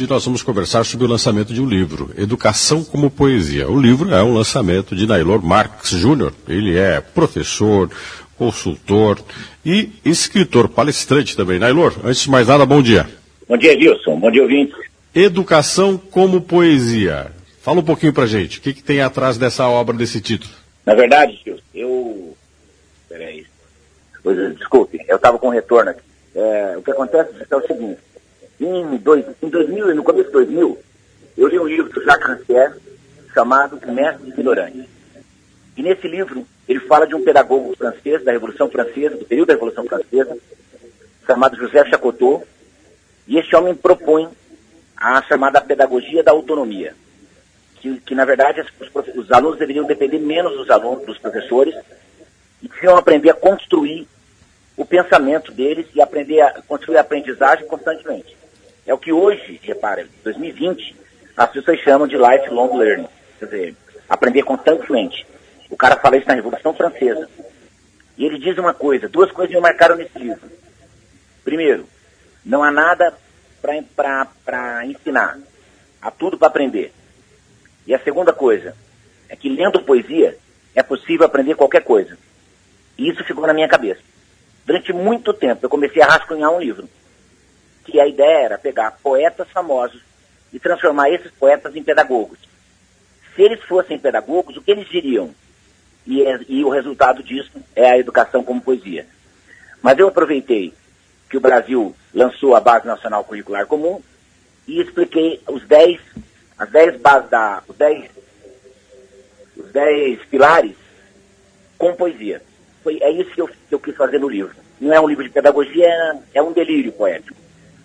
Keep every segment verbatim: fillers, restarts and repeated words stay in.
e nós vamos conversar sobre o lançamento de um livro, Educação como Poesia. O livro é um lançamento de Naylor Marques Júnior Ele é professor, consultor e escritor, palestrante também. Naylor, antes de mais nada, bom dia. Bom dia, Wilson. Bom dia, ouvintes. Educação como Poesia. Fala um pouquinho pra gente, o que, que tem atrás dessa obra, desse título? Na verdade, Wilson, eu... Peraí. Desculpe, eu estava com retorno aqui. É, o que acontece é o seguinte. Em, dois, em dois mil, no começo de dois mil, eu li um livro do Jacques Rancière chamado O Mestre dos Ignorantes. E nesse livro, ele fala de um pedagogo francês, da Revolução Francesa, do período da Revolução Francesa, chamado Joseph Chacotot, e este homem propõe a chamada pedagogia da autonomia, que, que na verdade, os, os alunos deveriam depender menos dos alunos, dos professores, e deviam aprender a construir o pensamento deles e aprender a construir a aprendizagem constantemente. É o que hoje, repara, em dois mil e vinte, as pessoas chamam de lifelong learning, quer dizer, aprender constantemente. O cara fala isso na Revolução Francesa. E ele diz uma coisa, duas coisas me marcaram nesse livro. Primeiro, não há nada para ensinar, há tudo para aprender. E a segunda coisa, é que lendo poesia, é possível aprender qualquer coisa. E isso ficou na minha cabeça. Durante muito tempo, eu comecei a rascunhar um livro. Que a ideia era pegar poetas famosos e transformar esses poetas em pedagogos. Se eles fossem pedagogos, o que eles diriam? E, e o resultado disso é a educação como poesia. Mas eu aproveitei que o Brasil lançou a Base Nacional Curricular Comum e expliquei os dez, as dez bases da, os dez, os dez pilares com poesia. Foi, é isso que eu, que eu quis fazer no livro. Não é um livro de pedagogia, é, é um delírio poético.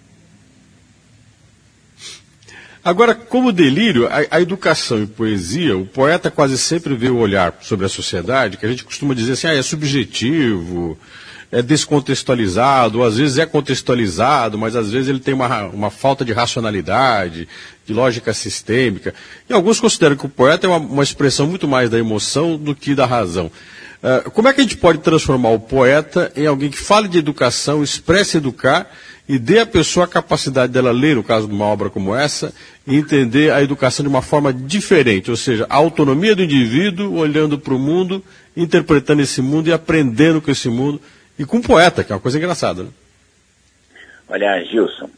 Agora, como delírio, a, a educação e poesia, o poeta quase sempre vê o olhar sobre a sociedade, que a gente costuma dizer assim, ah, é subjetivo, é descontextualizado, ou às vezes é contextualizado, mas às vezes ele tem uma, uma falta de racionalidade, de lógica sistêmica. E alguns consideram que o poeta é uma, uma expressão muito mais da emoção do que da razão. Uh, como é que a gente pode transformar o poeta em alguém que fale de educação, expresse educar e dê à pessoa a capacidade dela ler, no caso de uma obra como essa, e entender a educação de uma forma diferente, ou seja, a autonomia do indivíduo olhando para o mundo, interpretando esse mundo e aprendendo com esse mundo, e com o poeta, que é uma coisa engraçada, né? Olha, Gilson,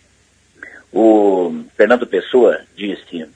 o Fernando Pessoa disse,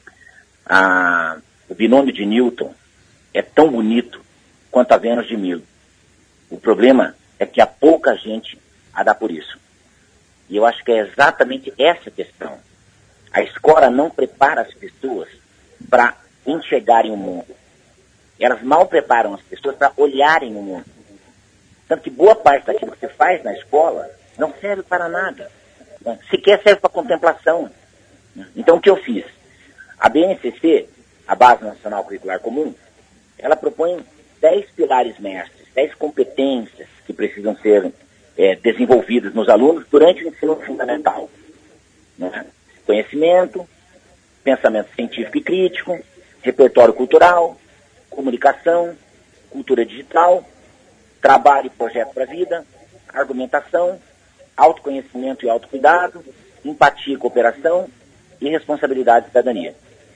a, o binômio de Newton é tão bonito quanto a Vênus de Milo. O problema é que há pouca gente a dá por isso. E eu acho que é exatamente essa questão. A escola não prepara as pessoas para enxergarem o mundo. Elas mal preparam as pessoas para olharem o mundo. Tanto que boa parte daquilo que você faz na escola não serve para nada. Sequer serve para contemplação. Então o que eu fiz? A B N C C, a Base Nacional Curricular Comum, ela propõe dez pilares mestres, dez competências que precisam ser É, desenvolvidas nos alunos durante o ensino fundamental. Né? Conhecimento, pensamento científico e crítico, repertório cultural, comunicação, cultura digital, trabalho e projeto para a vida, argumentação, autoconhecimento e autocuidado, empatia e cooperação e responsabilidade e cidadania.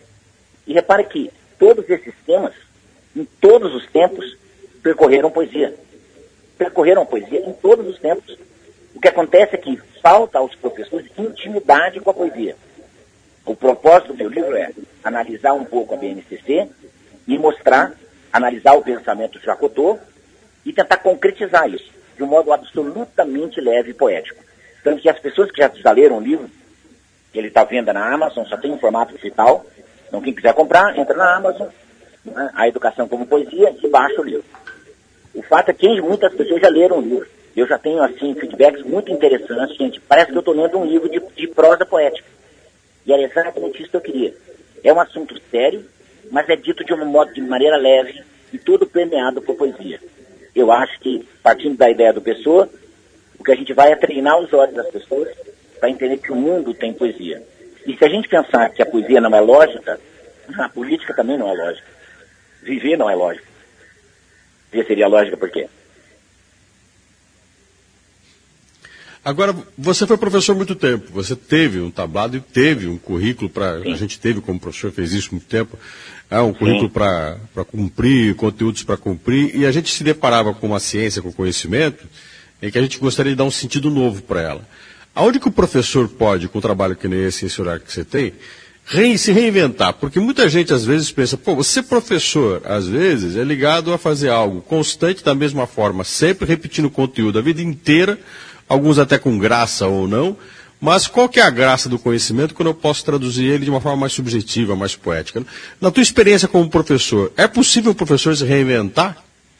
E repare que todos esses temas, em todos os tempos, percorreram poesia. percorreram a poesia em todos os tempos. O que acontece é que falta aos professores intimidade com a poesia. O propósito do meu livro é analisar um pouco a B N C C e mostrar, analisar o pensamento de Chacotot e tentar concretizar isso de um modo absolutamente leve e poético. Tanto que as pessoas que já, já leram o livro, ele está à venda na Amazon, só tem em formato digital, então quem quiser comprar, entra na Amazon, né, A Educação como Poesia, e baixa o livro. O fato é que muitas pessoas já leram o livro. Eu já tenho, assim, feedbacks muito interessantes, gente. Parece que eu estou lendo um livro de, de prosa poética. E era exatamente isso que eu queria. É um assunto sério, mas é dito de um modo, de maneira leve, e tudo permeado por poesia. Eu acho que, partindo da ideia do Pessoa, o que a gente vai é treinar os olhos das pessoas para entender que o mundo tem poesia. E se a gente pensar que a poesia não é lógica, a política também não é lógica. Viver não é lógico. Seria lógica por quê? Agora, você foi professor há muito tempo, você teve um tablado e teve um currículo para... A gente teve, como professor, fez isso há muito tempo, é, um currículo para cumprir, conteúdos para cumprir, e a gente se deparava com uma ciência, com conhecimento, em que a gente gostaria de dar um sentido novo para ela. Aonde que o professor pode, com um trabalho que nem esse, esse horário que você tem, re, se reinventar? Porque muita gente às vezes pensa, pô, você professor, às vezes, é ligado a fazer algo constante da mesma forma, sempre repetindo conteúdo a vida inteira, alguns até com graça ou não, mas qual que é a graça do conhecimento quando eu posso traduzir ele de uma forma mais subjetiva, mais poética? Na tua experiência como professor, é possível o professor se reinventar?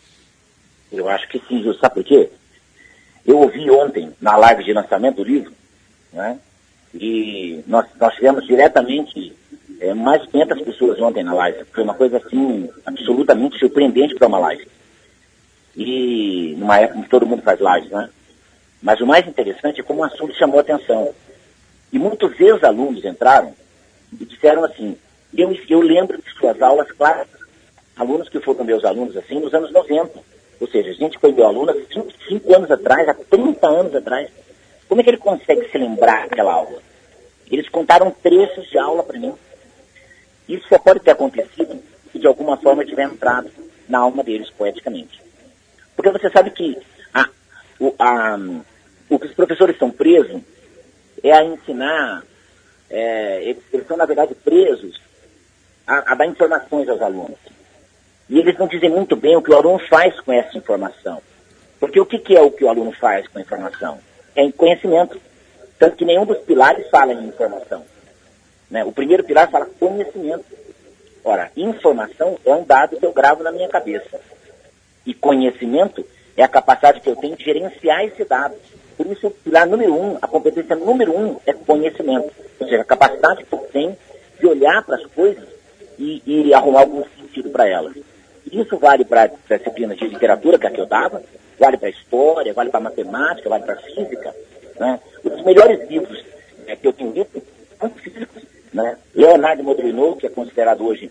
Eu acho que sim, sabe por quê? Eu ouvi ontem, na live de lançamento do livro, né, e nós, nós tivemos diretamente é, mais de quinhentas pessoas ontem na live. Foi uma coisa assim, absolutamente surpreendente para uma live. E numa época que todo mundo faz live, né? Mas o mais interessante é como o assunto chamou a atenção. E muitos ex-alunos entraram e disseram assim, eu, eu lembro de suas aulas clássicas, alunos que foram meus alunos assim nos anos noventa. Ou seja, a gente foi meu aluno há cinco, cinco anos atrás, há trinta anos atrás. Como é que ele consegue se lembrar daquela aula? Eles contaram trechos de aula para mim. Isso só pode ter acontecido se de alguma forma eu tiver entrado na alma deles poeticamente. Porque você sabe que a, o, a, o que os professores estão presos é a ensinar, é, eles, eles são na verdade presos a, a dar informações aos alunos. E eles não dizem muito bem o que o aluno faz com essa informação. Porque o que, que é o que o aluno faz com a informação? É em conhecimento. Tanto que nenhum dos pilares fala em informação. Né? O primeiro pilar fala conhecimento. Ora, informação é um dado que eu gravo na minha cabeça. E conhecimento é a capacidade que eu tenho de gerenciar esse dado. Por isso, o pilar número um, a competência número um é conhecimento. Ou seja, a capacidade que eu tenho de olhar para as coisas e, e arrumar algum sentido para elas. Isso vale para a disciplina de literatura, que é a que eu dava, vale para a história, vale para a matemática, vale para a física. Né? Um dos melhores livros é, que eu tenho lido são físicos. Né? Leonardo Modrinot, que é considerado hoje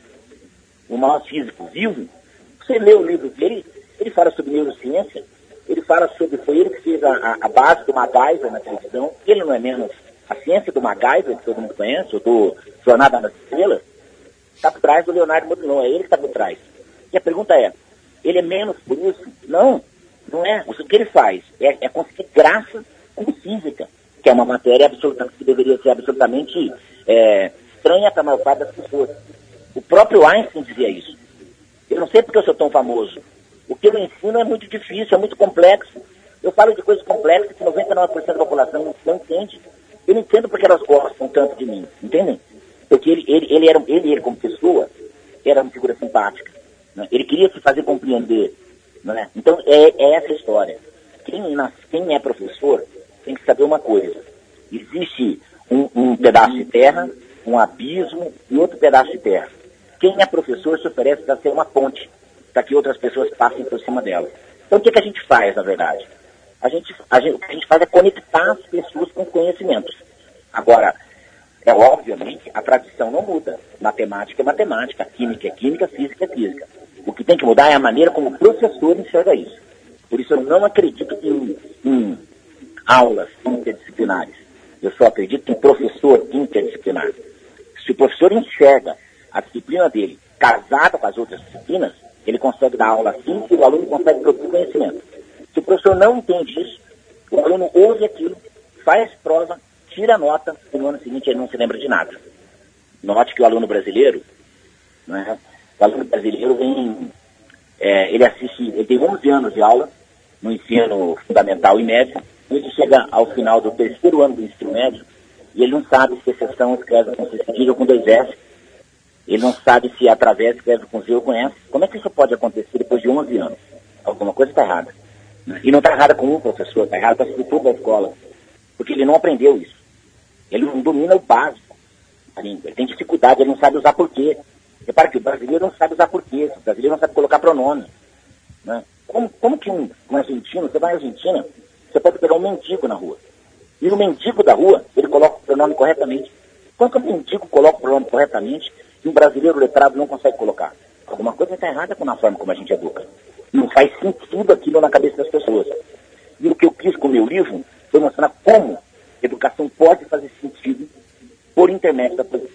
o maior físico vivo, você lê o livro dele, ele fala sobre neurociência, ele fala sobre, foi ele que fez a, a base do MacGyver na televisão, ele não é menos a ciência do MacGyver, que todo mundo conhece, ou do Jornada nas Estrelas, está por trás do Leonardo Modrinot, é ele que está por trás. E a pergunta é, ele é menos por isso? Não, não é. O que ele faz é, é conseguir graça com física, que é uma matéria absoluta, que deveria ser absolutamente é, estranha para a maior parte das pessoas. O próprio Einstein dizia isso. Eu não sei porque eu sou tão famoso. O que eu ensino é muito difícil, é muito complexo. Eu falo de coisas complexas que noventa e nove por cento da população não entende. Eu não entendo porque elas gostam tanto de mim, entendem? Porque ele, ele, ele, era, ele, ele como pessoa, era uma figura simpática. Né? Ele queria se fazer compreender. Né? Então, é, é essa a história. Quem, quem é professor tem que saber uma coisa. Existe um, um pedaço de terra, um abismo e outro pedaço de terra. Quem é professor se oferece para ser uma ponte, para que outras pessoas passem por cima dela. Então, o que, que a gente faz, na verdade? A gente, a gente, o que a gente faz é conectar as pessoas com conhecimentos. Agora, é obviamente, a tradição não muda. Matemática é matemática, química é química, física é física. O que tem que mudar é a maneira como o professor enxerga isso. Por isso eu não acredito em, em aulas interdisciplinares. Eu só acredito em professor interdisciplinar. Se o professor enxerga a disciplina dele casada com as outras disciplinas, ele consegue dar aula assim e o aluno consegue produzir conhecimento. Se o professor não entende isso, o aluno ouve aquilo, faz prova, tira a nota e no ano seguinte ele não se lembra de nada. Note que o aluno brasileiro, né, o aluno brasileiro vem, é, ele assiste, ele tem onze anos de aula no ensino fundamental e médio, e ele chega ao final do terceiro ano do ensino médio e ele não sabe se exceção escreve com C cedilha ou com dois S. Ele não sabe se através escreve com Z ou com S. Como é que isso pode acontecer depois de onze anos? Alguma coisa está errada. E não está errada com um professor, está errada com a estrutura da escola. Porque ele não aprendeu isso. Ele não domina o básico da língua. Ele tem dificuldade, ele não sabe usar porquê. Repara que o brasileiro não sabe usar porquê. O brasileiro não sabe colocar pronome. Né? Como, como que um, um argentino, você vai à Argentina, você pode pegar um mendigo na rua. E o mendigo da rua, ele coloca o pronome corretamente. Como que o mendigo coloca o pronome corretamente e um brasileiro letrado não consegue colocar? Alguma coisa está errada com a forma como a gente educa. Não faz sentido aquilo na cabeça das pessoas. E o que eu quis com o meu livro foi mostrar como a educação pode fazer sentido por intermédio da política.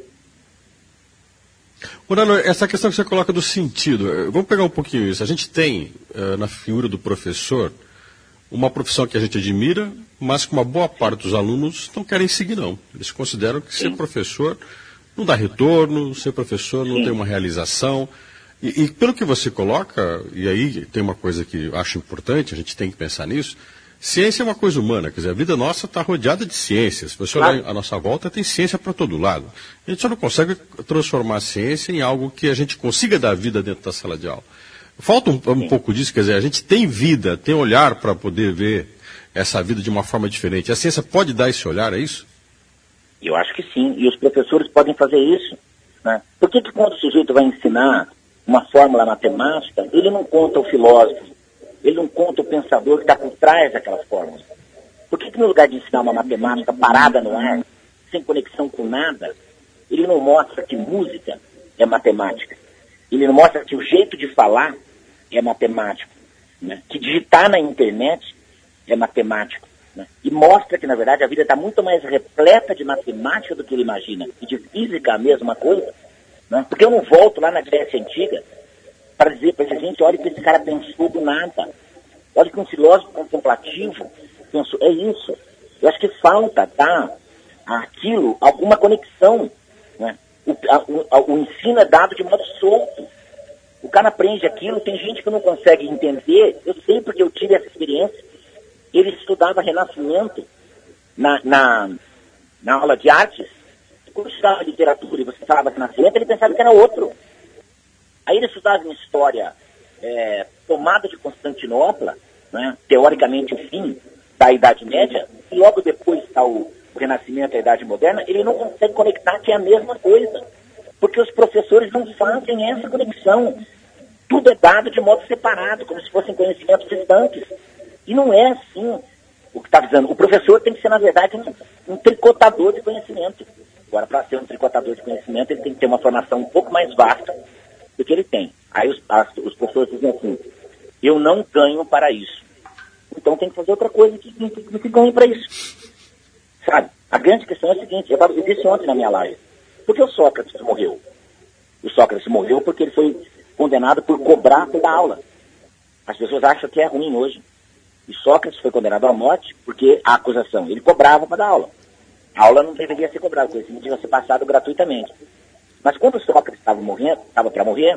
Morano, essa questão que você coloca do sentido, vamos pegar um pouquinho isso. A gente tem, uh, na figura do professor, uma profissão que a gente admira, mas que uma boa parte dos alunos não querem seguir, não. Eles consideram que ser professor não dá retorno, ser professor não Sim. tem uma realização. E, e pelo que você coloca, e aí tem uma coisa que eu acho importante, a gente tem que pensar nisso, ciência é uma coisa humana, quer dizer, a vida nossa está rodeada de ciências. Se você olhar à nossa volta, tem ciência para todo lado. A gente só não consegue transformar a ciência em algo que a gente consiga dar vida dentro da sala de aula. Falta um, um pouco disso, quer dizer, a gente tem vida, tem olhar para poder ver essa vida de uma forma diferente. A ciência pode dar esse olhar, é isso? Eu acho que sim, e os professores podem fazer isso. Né? Por que, que quando o sujeito vai ensinar uma fórmula matemática, ele não conta o filósofo, ele não conta o pensador que está por trás daquelas fórmulas? Por que, que no lugar de ensinar uma matemática parada no ar, sem conexão com nada, ele não mostra que música é matemática? Ele não mostra que o jeito de falar é matemático, né? Que digitar na internet é matemático, né? E mostra que, na verdade, a vida está muito mais repleta de matemática do que ele imagina, e de física a mesma coisa, né? Porque eu não volto lá na Grécia Antiga para dizer para essa gente, olha que esse cara pensou do nada, olha que um filósofo contemplativo pensou, é isso. Eu acho que falta dar àquilo alguma conexão, né? O, a, o, o ensino é dado de modo solto. O cara aprende aquilo, tem gente que não consegue entender, eu sei porque eu tive essa experiência. Ele estudava Renascimento na, na, na aula de artes. Quando estudava literatura e você falava Renascimento, ele pensava que era outro. Aí ele estudava em história, é, tomada de Constantinopla, né, teoricamente o fim da Idade Média, e logo depois está o, o Renascimento e a Idade Moderna, ele não consegue conectar que é a mesma coisa. Porque os professores não fazem essa conexão. Tudo é dado de modo separado, como se fossem conhecimentos distantes. E não é assim o que está dizendo. O professor tem que ser, na verdade, um, um tricotador de conhecimento. Agora, para ser um tricotador de conhecimento, ele tem que ter uma formação um pouco mais vasta do que ele tem. Aí os, as, os professores dizem assim, eu não ganho para isso. Então tem que fazer outra coisa que, que, que, que ganhe para isso. Sabe? A grande questão é a seguinte, eu, tava, eu disse ontem na minha live, por que o Sócrates morreu? O Sócrates morreu porque ele foi condenado por cobrar pela aula. As pessoas acham que é ruim hoje. E Sócrates foi condenado à morte porque a acusação, ele cobrava para dar aula. A aula não deveria ser cobrada, o conhecimento devia ser passado gratuitamente. Mas quando o Sócrates estava morrendo, estava para morrer,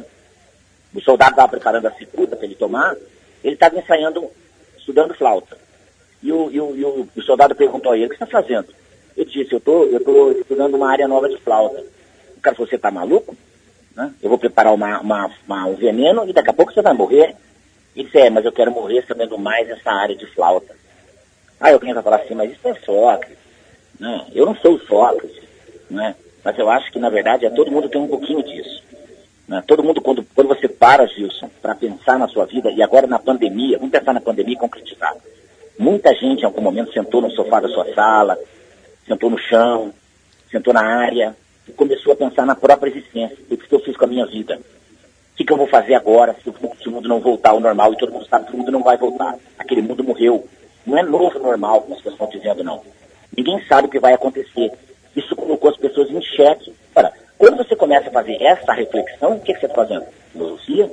o soldado estava preparando a cicuta para ele tomar, ele estava ensaiando, estudando flauta. E o, e o, e o, o soldado perguntou a ele, o que você está fazendo? Ele disse, eu tô, eu estou estudando uma área nova de flauta. O cara falou, você está maluco? Né? Eu vou preparar uma, uma, uma, um veneno e daqui a pouco você vai morrer. Ele disse, é, mas eu quero morrer sabendo mais essa área de flauta. Aí alguém vai falar assim, mas isso é Sócrates. Não, eu não sou o Sócrates, né? Mas eu acho que, na verdade, é, todo mundo tem um pouquinho disso. Né? Todo mundo, quando, quando você para, Gilson, para pensar na sua vida, e agora na pandemia, vamos pensar na pandemia e concretizar. Muita gente, em algum momento, sentou no sofá da sua sala, sentou no chão, sentou na área, e começou a pensar na própria existência. O que eu fiz com a minha vida? O que, que eu vou fazer agora se o mundo não voltar ao normal? E todo mundo sabe que o mundo não vai voltar. Aquele mundo morreu. Não é novo normal, como as pessoas estão dizendo, não. Ninguém sabe o que vai acontecer. Isso colocou as pessoas em xeque. Ora, quando você começa a fazer essa reflexão, o que, que você está fazendo? Filosofia?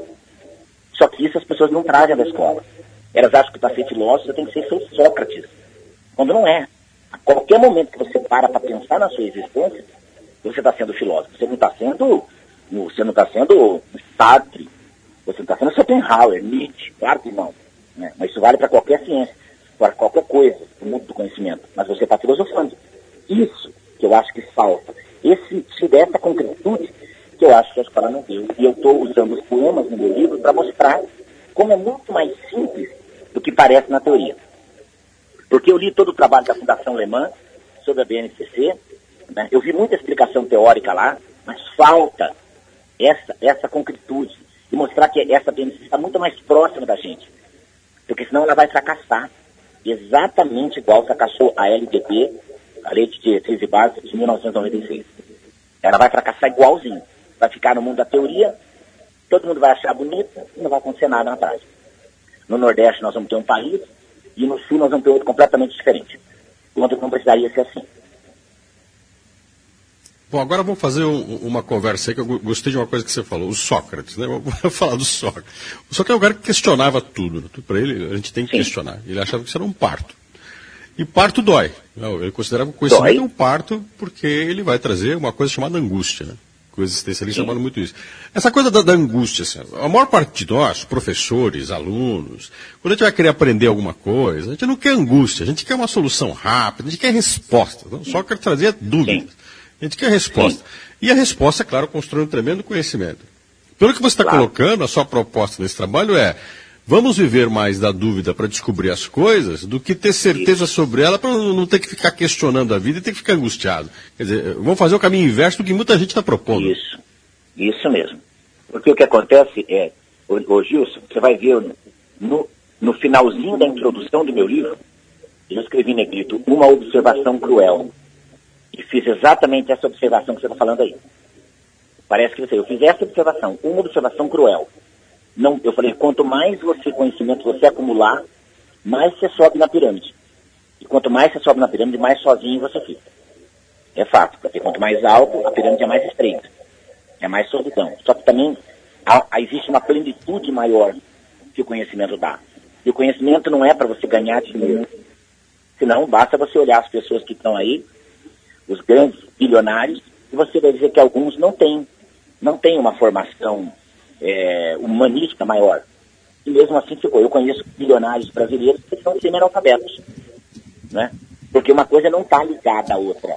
Só que isso as pessoas não trazem da escola. Elas acham que para ser filósofo você tem que ser Sócrates. Quando não é. A qualquer momento que você para para pensar na sua existência, você está sendo filósofo. Você não está sendo, você não está sendo Sartre. Você não está sendo Schopenhauer, Nietzsche. Claro que não. Né? Mas isso vale para qualquer ciência, para qualquer coisa, no mundo do conhecimento. Mas você está filosofando. Isso que eu acho que falta. Esse, se der essa concretude que eu acho que a escola não deu. E eu estou usando os poemas no meu livro para mostrar como é muito mais simples do que parece na teoria. Porque eu li todo o trabalho da Fundação Alemã sobre a B N C C, né? Eu vi muita explicação teórica lá, mas falta essa, essa concretude e mostrar que essa B N C C está muito mais próxima da gente. Porque senão ela vai fracassar. Exatamente igual fracassou a L D B, a Lei de Diretrizes e Bases de mil novecentos e noventa e seis. Ela vai fracassar igualzinho. Vai ficar no mundo da teoria, todo mundo vai achar bonito e não vai acontecer nada na prática. No Nordeste nós vamos ter um país e no sul nós vamos ter outro completamente diferente. Outro que não precisaria ser assim. Bom, agora vamos fazer um, uma conversa aí que eu gostei de uma coisa que você falou, o Sócrates, né? Vamos falar do Sócrates. O Sócrates é um cara que questionava tudo, né? Tudo para ele a gente tem que Sim. questionar. Ele achava que isso era um parto. E parto dói. Não, ele considerava que o conhecimento é um parto porque ele vai trazer uma coisa chamada angústia, né? Que os existencialistas chamam muito isso. Essa coisa da, da angústia, assim, a maior parte de nós, professores, alunos, quando a gente vai querer aprender alguma coisa, a gente não quer angústia, a gente quer uma solução rápida, a gente quer resposta. Não? Só quer trazer dúvidas. A gente quer resposta. Sim. E a resposta, é claro, constrói um tremendo conhecimento. Pelo que você está claro. colocando, a sua proposta nesse trabalho é: vamos viver mais da dúvida para descobrir as coisas do que ter certeza Isso. sobre ela para não ter que ficar questionando a vida e ter que ficar angustiado. Quer dizer, vamos fazer o caminho inverso do que muita gente está propondo. Isso, isso mesmo. Porque o que acontece é, ô, ô Gilson, você vai ver no, no finalzinho da introdução do meu livro, eu escrevi negrito, uma observação cruel. E fiz exatamente essa observação que você está falando aí. Parece que você, eu fiz essa observação, uma observação cruel. Não, eu falei, quanto mais você conhecimento você acumular, mais você sobe na pirâmide. E quanto mais você sobe na pirâmide, mais sozinho você fica. É fato, porque quanto mais alto, a pirâmide é mais estreita. É mais solidão. Só que também há, há, existe uma plenitude maior que o conhecimento dá. E o conhecimento não é para você ganhar dinheiro. Senão, basta você olhar as pessoas que estão aí, os grandes bilionários, e você vai dizer que alguns não têm, não têm uma formação é, humanística maior. E mesmo assim ficou. Eu conheço bilionários brasileiros que são semi-analfabetos, né? Porque uma coisa não está ligada à outra.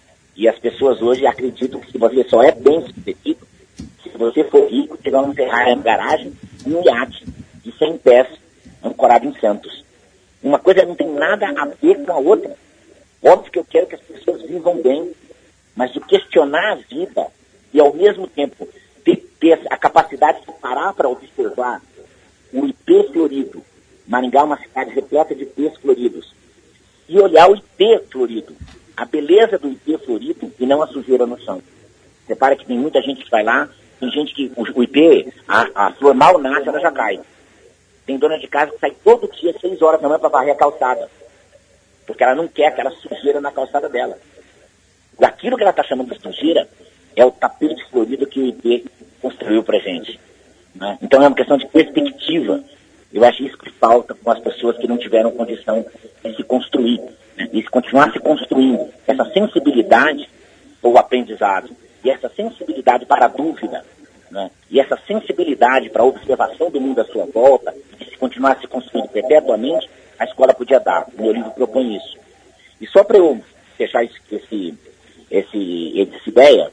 E as pessoas hoje acreditam que se você só é bem sucedido, se você for rico, chegar num Ferrari na garagem, um iate de cem pés, ancorado em Santos. Uma coisa não tem nada a ver com a outra. Óbvio que eu quero que as pessoas vivam bem, mas de questionar a vida e, ao mesmo tempo, ter, ter a capacidade de parar para observar o ipê florido. Maringá é uma cidade repleta de ipês floridos. E olhar o ipê florido, a beleza do ipê florido e não a sujeira no chão. Repara que tem muita gente que vai lá, tem gente que o, o ipê, a, a flor mal nasce, ela já cai. Tem dona de casa que sai todo dia, às seis horas da manhã, para varrer a calçada. Porque ela não quer aquela sujeira na calçada dela. Aquilo que ela está chamando de sujeira é o tapete florido que o I P construiu para a gente. Né? Então é uma questão de perspectiva. Eu acho isso que falta com as pessoas que não tiveram condição de se construir. Né? E se continuar se construindo essa sensibilidade para o aprendizado, e essa sensibilidade para a dúvida, né? E essa sensibilidade para a observação do mundo à sua volta, e se continuar se construindo perpetuamente, a escola podia dar. O meu livro propõe isso. E só para eu fechar esse, esse, esse, essa ideia,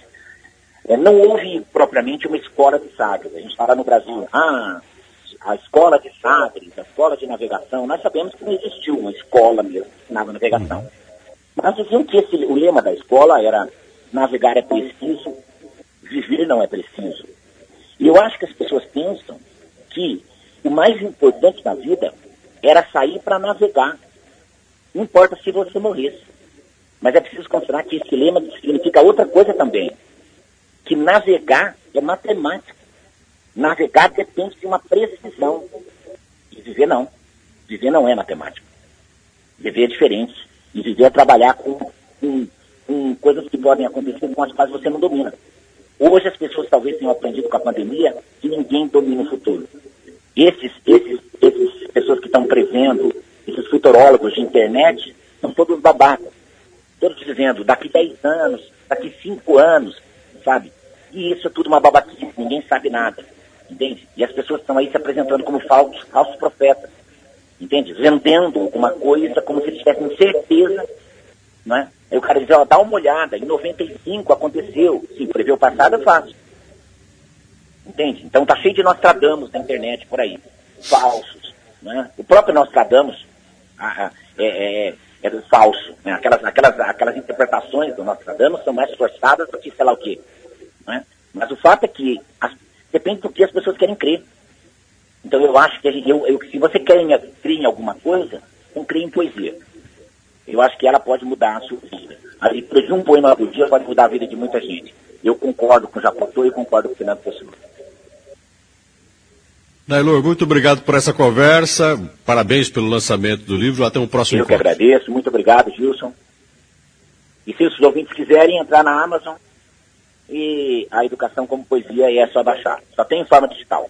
é, não houve propriamente uma escola de Sagres. A gente fala no Brasil, ah, a escola de Sagres, a escola de navegação. Nós sabemos que não existiu uma escola mesmo que ensinava navegação. Mas diziam que esse, o lema da escola era: navegar é preciso, viver não é preciso. E eu acho que as pessoas pensam que o mais importante na vida era sair para navegar. Não importa se você morresse. Mas é preciso considerar que esse lema significa outra coisa também. Que navegar é matemática. Navegar depende de uma precisão. E viver não. Viver não é matemática. Viver é diferente. E viver é trabalhar com, com, com coisas que podem acontecer com as quais você não domina. Hoje as pessoas talvez tenham aprendido com a pandemia que ninguém domina o futuro. Esses, esses, esses pessoas que estão prevendo, esses futurólogos de internet, são todos babacas. Todos dizendo, daqui dez anos, daqui cinco anos, sabe? E isso é tudo uma babaquice, ninguém sabe nada, entende? E as pessoas estão aí se apresentando como falsos, falsos profetas, entende? Vendendo alguma coisa como se eles tivessem certeza, não é? Aí o cara diz, ó, dá uma olhada, em noventa e cinco aconteceu. Sim, prever o passado é fácil. Entende? Então tá cheio de Nostradamus na internet por aí. Falsos. Né? O próprio Nostradamus ah, é, é, é falso. Né? Aquelas, aquelas, aquelas interpretações do Nostradamus são mais forçadas do que sei lá o quê. Né? Mas o fato é que as, depende do que as pessoas querem crer. Então eu acho que a gente, eu, eu, se você quer em, crer em alguma coisa, não crê em poesia. Eu acho que ela pode mudar a sua vida. A leitura de um poema por dia pode mudar a vida de muita gente. Eu concordo com o Jacotô e concordo com o Fernando Pessoa. Nailor, muito obrigado por essa conversa, parabéns pelo lançamento do livro, até um próximo Eu encontro. que agradeço, muito obrigado, Gilson. E se os ouvintes quiserem entrar na Amazon, e a Educação como Poesia é só baixar, só tem em forma digital.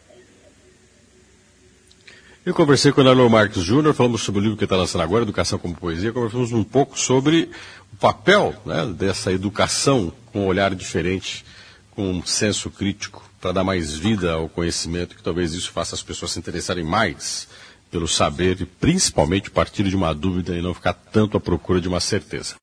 Eu conversei com o Nailor Marques Júnior, falamos sobre o livro que está lançando agora, Educação como Poesia, conversamos um pouco sobre o papel, né, dessa educação com um olhar diferente, com um senso crítico, para dar mais vida ao conhecimento, que talvez isso faça as pessoas se interessarem mais pelo saber e principalmente partir de uma dúvida e não ficar tanto à procura de uma certeza.